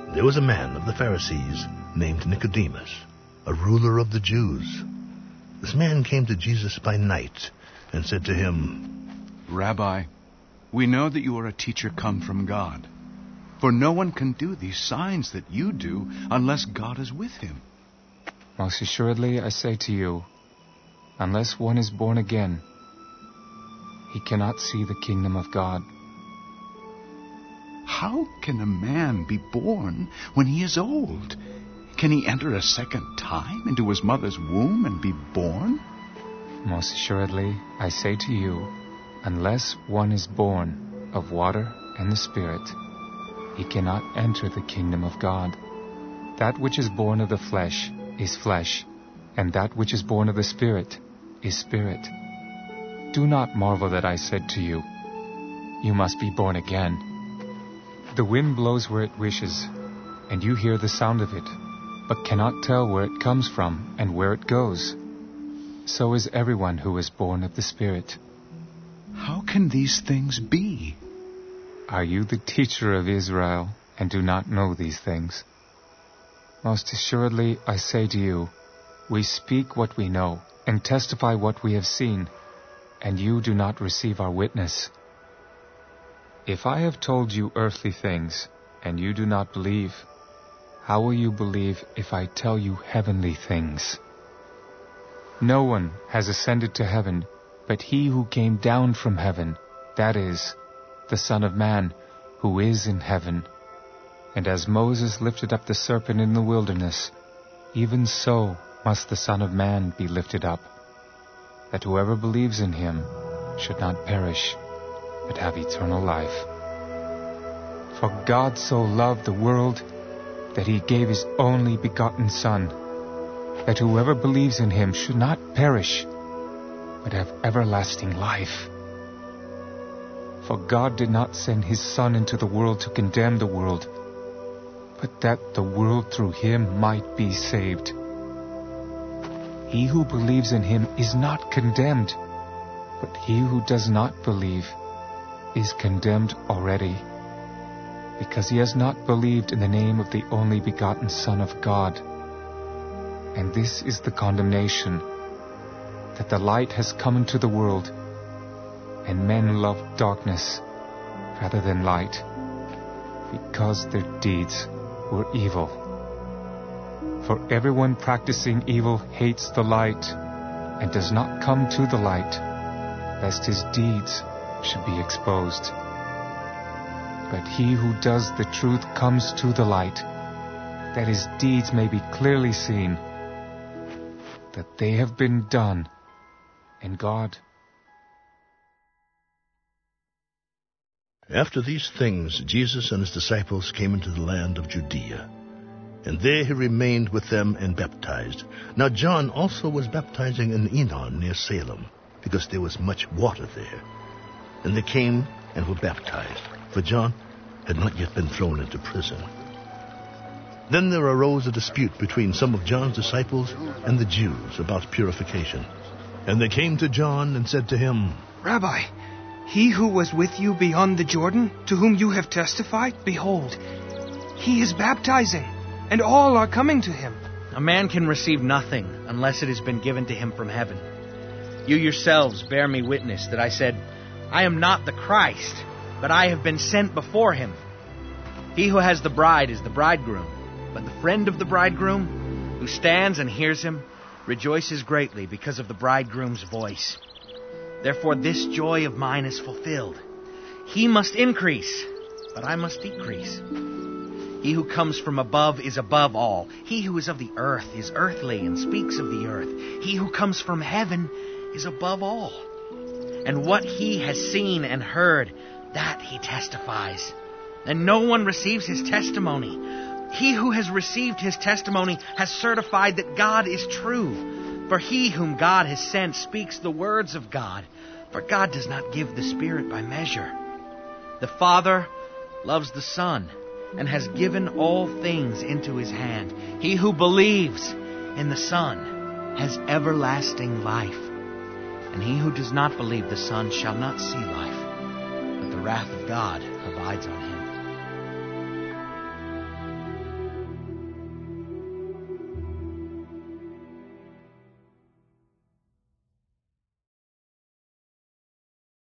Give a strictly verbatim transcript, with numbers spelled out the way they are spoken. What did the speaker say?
There was a man of the Pharisees named Nicodemus, a ruler of the Jews. This man came to Jesus by night and said to him, Rabbi, we know that you are a teacher come from God. For no one can do these signs that you do unless God is with him. Most assuredly, I say to you, unless one is born again, he cannot see the kingdom of God. How can a man be born when he is old? Can he enter a second time into his mother's womb and be born? Most assuredly, I say to you, unless one is born of water and the Spirit, he cannot enter the kingdom of God. That which is born of the flesh is flesh, and that which is born of the Spirit is spirit. Do not marvel that I said to you, you must be born again. The wind blows where it wishes, and you hear the sound of it, but cannot tell where it comes from and where it goes. So is everyone who is born of the Spirit. How can these things be? Are you the teacher of Israel and do not know these things? Most assuredly, I say to you, we speak what we know and testify what we have seen, and you do not receive our witness. If I have told you earthly things, and you do not believe, how will you believe if I tell you heavenly things? No one has ascended to heaven, but he who came down from heaven, that is, the Son of Man, who is in heaven. And as Moses lifted up the serpent in the wilderness, even so must the Son of Man be lifted up, that whoever believes in him should not perish, but have eternal life. For God so loved the world that he gave his only begotten Son, that whoever believes in him should not perish, but have everlasting life. For God did not send his Son into the world to condemn the world, but that the world through him might be saved. He who believes in him is not condemned, but he who does not believe is condemned already, because he has not believed in the name of the only begotten Son of God. And this is the condemnation, that the light has come into the world, and men love darkness rather than light, because their deeds were evil. For everyone practicing evil hates the light, and does not come to the light, lest his deeds should be exposed. But he who does the truth comes to the light, that his deeds may be clearly seen, that they have been done in God. After these things, Jesus and his disciples came into the land of Judea, and there he remained with them and baptized. Now John also was baptizing in Enon near Salem, because there was much water there. And they came and were baptized, for John had not yet been thrown into prison. Then there arose a dispute between some of John's disciples and the Jews about purification. And they came to John and said to him, Rabbi, he who was with you beyond the Jordan, to whom you have testified, behold, he is baptizing, and all are coming to him. A man can receive nothing unless it has been given to him from heaven. You yourselves bear me witness that I said, I am not the Christ, but I have been sent before him. He who has the bride is the bridegroom, but the friend of the bridegroom, who stands and hears him, rejoices greatly because of the bridegroom's voice. Therefore this joy of mine is fulfilled. He must increase, but I must decrease. He who comes from above is above all. He who is of the earth is earthly and speaks of the earth. He who comes from heaven is above all. And what he has seen and heard, that he testifies. And no one receives his testimony. He who has received his testimony has certified that God is true. For he whom God has sent speaks the words of God. For God does not give the Spirit by measure. The Father loves the Son and has given all things into his hand. He who believes in the Son has everlasting life. And he who does not believe the Son shall not see life, but the wrath of God abides on him.